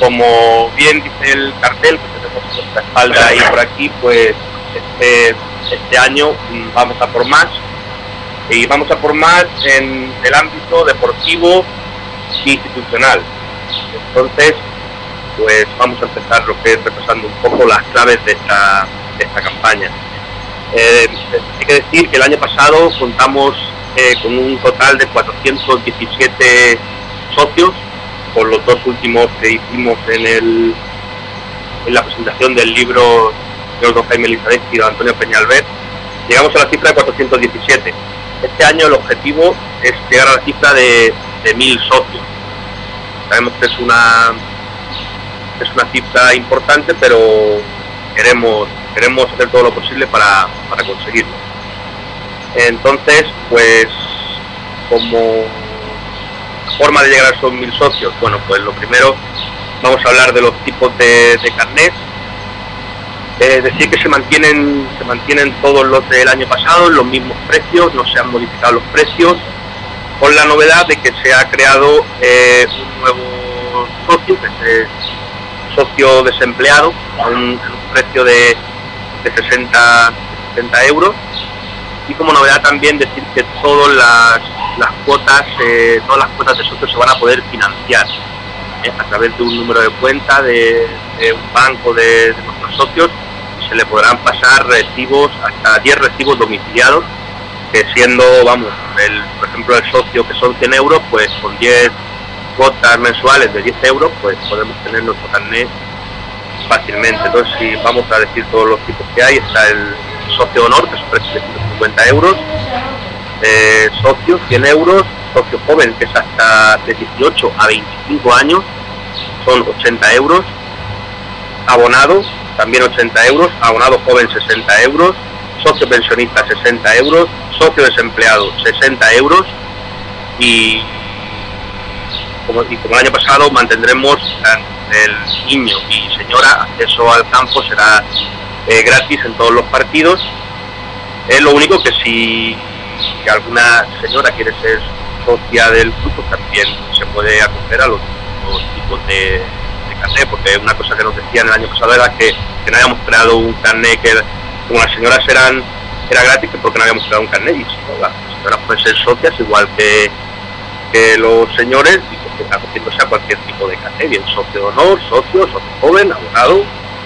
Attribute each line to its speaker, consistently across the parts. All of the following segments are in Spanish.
Speaker 1: como bien dice el cartel que tenemos en nuestra espalda y por aquí, pues este año vamos a por más, y vamos a por más en el ámbito deportivo e institucional. Entonces, pues vamos a empezar lo que es repasando un poco las claves de esta campaña. Hay que decir que el año pasado contamos con un total de 417 socios, con los dos últimos que hicimos en la presentación del libro de don Jaime Elizabeth y don Antonio Peñalver. Llegamos a la cifra de 417. Este año el objetivo es llegar a la cifra de 1000 socios. Sabemos que es una cifra importante, pero queremos hacer todo lo posible para conseguirlo. Entonces, pues, como forma de llegar a esos 1000 socios, bueno, pues lo primero, vamos a hablar de los tipos de carnet. Decir que se mantienen todos los del año pasado en los mismos precios, no se han modificado los precios, con la novedad de que se ha creado un nuevo socio, que es socio desempleado, a un precio de 60 euros. Y como novedad también decir que todas las cuotas de socios se van a poder financiar a través de un número de cuenta de un banco de nuestros socios, y se le podrán pasar recibos, hasta 10 recibos domiciliados, que siendo, por ejemplo, el socio, que son 100 euros, pues con 10 cuotas mensuales de 10 euros, pues podemos tener nuestro carnet fácilmente. Entonces, si vamos a decir todos los tipos que hay, está el socio de honor, que es un precio de 150 euros, socio 100 euros, socio joven, que es hasta de 18 a 25 años, son 80 euros, abonado también 80 euros, abonado joven 60 euros, socio pensionista 60 euros, socio desempleado 60 euros, y como el año pasado mantendremos el niño y señora, acceso al campo será gratis en todos los partidos. Lo único que si alguna señora quiere ser socia del club, pues también se puede acoger a los tipos de carnet, porque una cosa que nos decían el año pasado era que no habíamos creado un carnet que, como las señoras era gratis, que porque no habíamos creado un carnet, y si no, las señoras pueden ser socias igual que los señores, y pues, acogiéndose a cualquier tipo de carnet, bien socio de honor, socio joven, abonado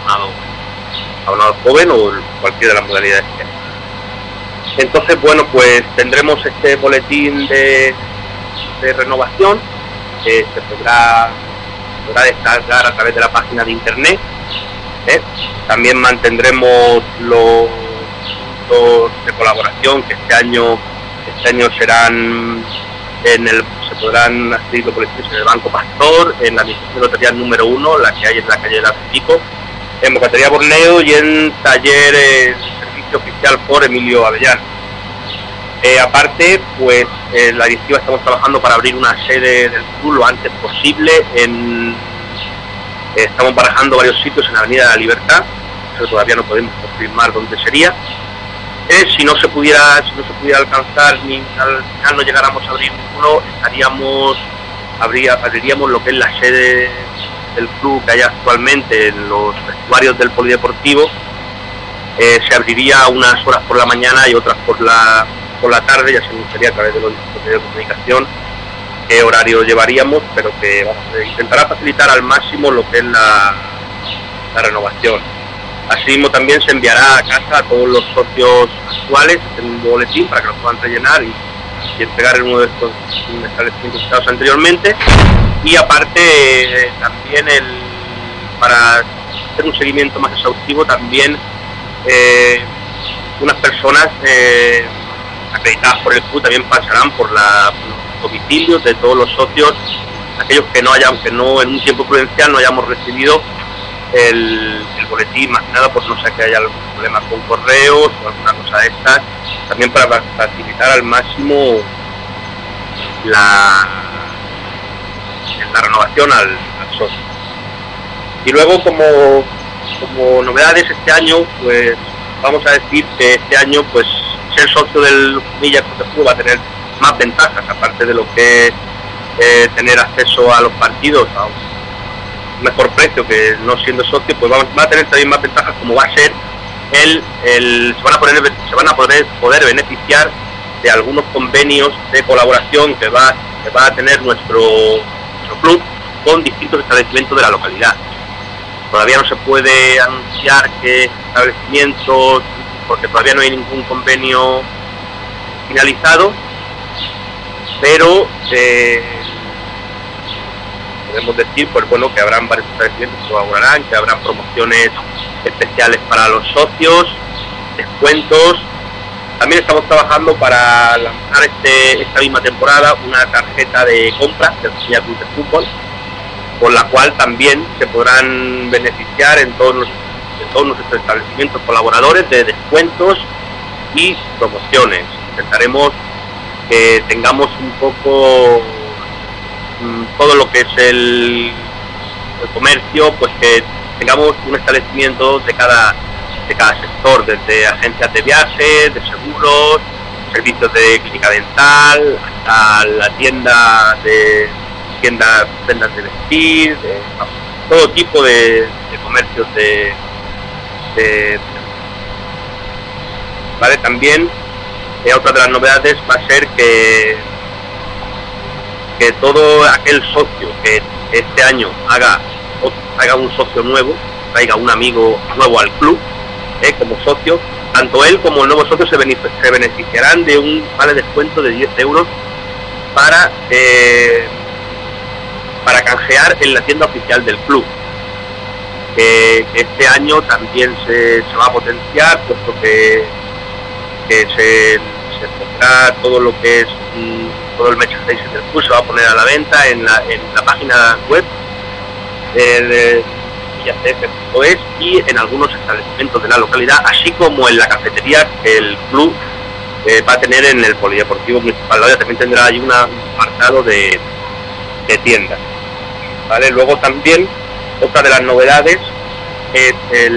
Speaker 1: joven o cualquiera de las modalidades que hay. Entonces, bueno, pues tendremos este boletín de renovación que se podrá descargar a través de la página de internet. También mantendremos los puntos de colaboración que este año serán se podrán adquirir los boletines en el Banco Pastor, en la administración notarial número 1, la que hay en la calle del Atlético, en Bocatería Borneo y en taller servicio oficial por Emilio Avellán. Aparte, pues la directiva estamos trabajando para abrir una sede del club lo antes posible. Estamos barajando varios sitios en la Avenida de la Libertad, pero todavía no podemos confirmar dónde sería. Si no se pudiera alcanzar, ni al final no llegáramos a abrir ninguno, abriríamos lo que es la sede del club que hay actualmente en los vestuarios del polideportivo. Se abriría unas horas por la mañana y otras por la tarde, ya se anunciaría a través de los medios de comunicación qué horario llevaríamos, pero que intentará facilitar al máximo lo que es la renovación. Asimismo, también se enviará a casa a todos los socios actuales en un boletín para que lo puedan rellenar y entregar en uno de estos establecimientos citados anteriormente. Y aparte, también para hacer un seguimiento más exhaustivo, también unas personas acreditadas por el club también pasarán por los domicilios de todos los socios, aquellos que no en un tiempo prudencial no hayamos recibido el boletín, más que nada pues no sé que haya algún problema con correos o alguna cosa de estas, también para facilitar al máximo la renovación al socio. Y luego como novedades este año, pues vamos a decir que este año pues ser socio del Jumilla Club de Fútbol va a tener más ventajas, aparte de lo que tener acceso a los partidos mejor precio que no siendo socio, pues va a tener también más ventajas, como va a ser se van a poder beneficiar de algunos convenios de colaboración que va a tener nuestro club con distintos establecimientos de la localidad. Todavía no se puede anunciar qué establecimientos, porque todavía no hay ningún convenio finalizado, pero podemos decir, pues bueno, que habrán varios establecimientos que colaborarán, que habrán promociones especiales para los socios, descuentos. También estamos trabajando para lanzar esta misma temporada una tarjeta de compra del Sevilla Club de Fútbol, con la cual también se podrán beneficiar en todos nuestros establecimientos colaboradores de descuentos y promociones. Intentaremos que tengamos un poco todo lo que es el comercio, pues que tengamos un establecimiento de cada sector, desde agencias de viajes, de seguros, servicios de clínica dental, hasta la tiendas de vestir, todo tipo de comercios ¿vale? También otra de las novedades va a ser que todo aquel socio que este año haga un socio nuevo, traiga un amigo nuevo al club como socio, tanto él como el nuevo socio se beneficiarán de un vale descuento de 10 euros para canjear en la tienda oficial del club. Este año también se va a potenciar, puesto que se pondrá todo lo que es todo el merchandising del club, se va a poner a la venta en la página web de villacf.es y en algunos establecimientos de la localidad, así como en la cafetería que el club va a tener en el Polideportivo Municipal. También tendrá ahí un apartado de tiendas, ¿vale? Luego también otra de las novedades es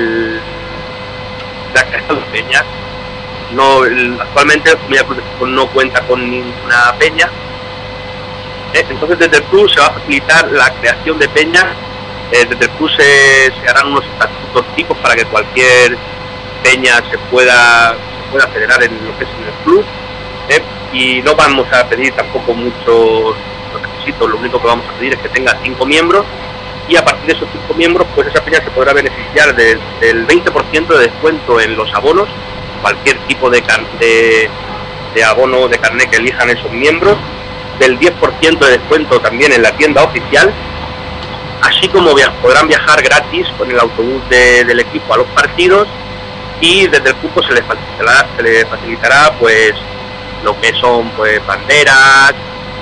Speaker 1: la creación de peñas. Actualmente el Sevilla Club de Fútbol no cuenta con ninguna peña, entonces desde el club se va a facilitar la creación de peñas. Desde el club se harán unos estatutos tipos para que cualquier peña se pueda federar en lo que es en el club, y no vamos a pedir tampoco muchos requisitos. Lo único que vamos a pedir es que tenga 5 miembros, y a partir de esos 5 miembros, pues esa peña se podrá beneficiar del 20% de descuento en los abonos, cualquier tipo de abono de carnet que elijan esos miembros, del 10% de descuento también en la tienda oficial, así como podrán viajar gratis con el autobús del equipo a los partidos, y desde el club pues, se les facilitará pues lo que son pues banderas,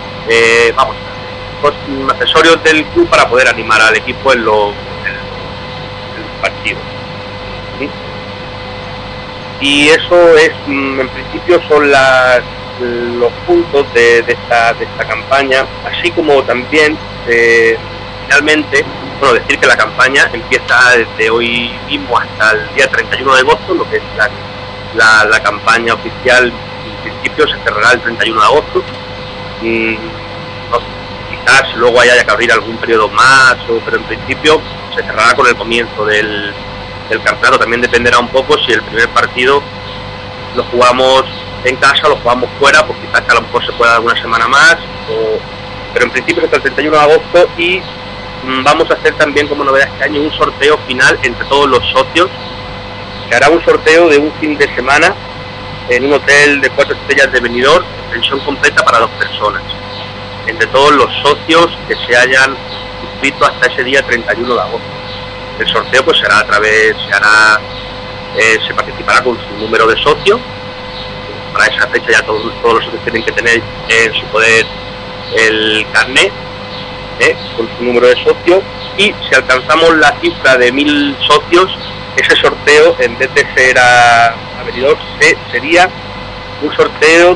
Speaker 1: los accesorios del club para poder animar al equipo en los partidos. ¿Sí? Y eso es, en principio, son los puntos de esta campaña, así como también finalmente, decir que la campaña empieza desde hoy mismo hasta el día 31 de agosto, lo que es la campaña oficial. En principio se cerrará el 31 de agosto. Quizás luego haya que abrir algún periodo más, pero en principio se cerrará con el comienzo del campeonato. También dependerá un poco si el primer partido lo jugamos en casa o lo jugamos fuera, pues quizás a lo mejor se pueda dar una semana más, pero en principio es hasta el 31 de agosto. Y vamos a hacer también como novedad este año un sorteo final entre todos los socios. Se hará un sorteo de un fin de semana en un hotel de 4 estrellas de Benidorm, pensión completa para 2 personas, entre todos los socios que se hayan inscrito hasta ese día 31 de agosto. El sorteo pues será se participará con su número de socio. Para esa fecha ya todos los socios tienen que tener en su poder el carnet con su número de socio, y si alcanzamos la cifra de 1000 socios, ese sorteo, en vez de ser a Benidorm, sería un sorteo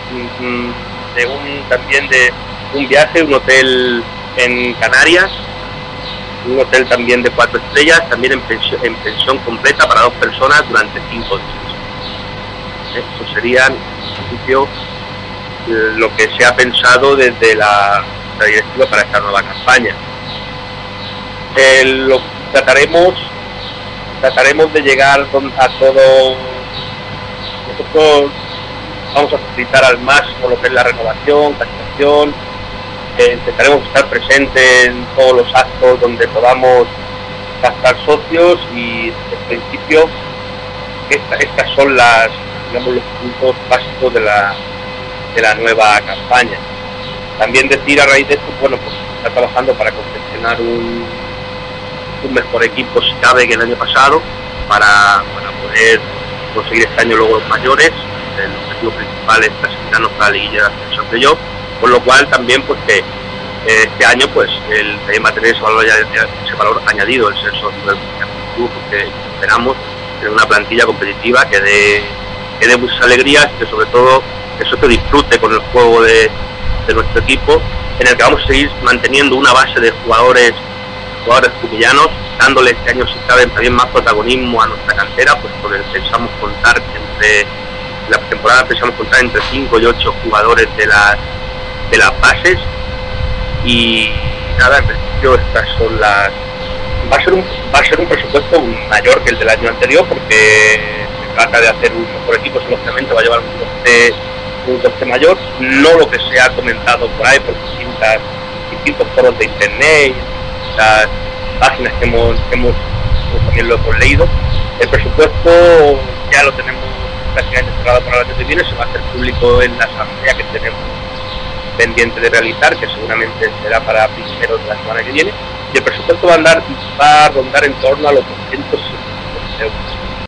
Speaker 1: también de un viaje, un hotel en Canarias, un hotel también de 4 estrellas, también en pensión completa para 2 personas durante 5 días. Eso sería, en principio, lo que se ha pensado desde la directiva para esta nueva campaña. lo trataremos de llegar a todo. Nosotros vamos a facilitar al máximo lo que es la renovación, captación. Intentaremos estar presentes en todos los actos donde podamos captar socios, y en principio estas son los puntos básicos de la nueva campaña. También decir, a raíz de esto, bueno, pues está trabajando para confeccionar un mejor equipo, si cabe, que el año pasado, para poder conseguir este año logros mayores. El objetivo principal es clasificarnos para la liguilla de ascenso de playoff, con lo cual también pues que este año pues el va a tener ese valor añadido, el ser socio del club, porque esperamos tener una plantilla competitiva que dé muchas alegrías, que sobre todo el socio disfrute con el juego de nuestro equipo, en el que vamos a seguir manteniendo una base de jugadores cumillanos, dándole este año, si cabe, también más protagonismo a nuestra cantera, pues porque pensamos contar la temporada entre 5 y 8 jugadores de las bases. Y nada, en principio estas son las... Va a ser un presupuesto mayor que el del año anterior, porque se trata de hacer un mejor equipo, lógicamente va a llevar un coste mayor, no lo que se ha comentado por ahí por distintos foros de internet, las páginas que hemos también lo hemos leído. El presupuesto ya lo tenemos prácticamente cerrado para el año que viene, se va a hacer público en la asamblea que tenemos pendiente de realizar, que seguramente será para primeros de la semana que viene, y el presupuesto va a rondar en torno a los 200 euros.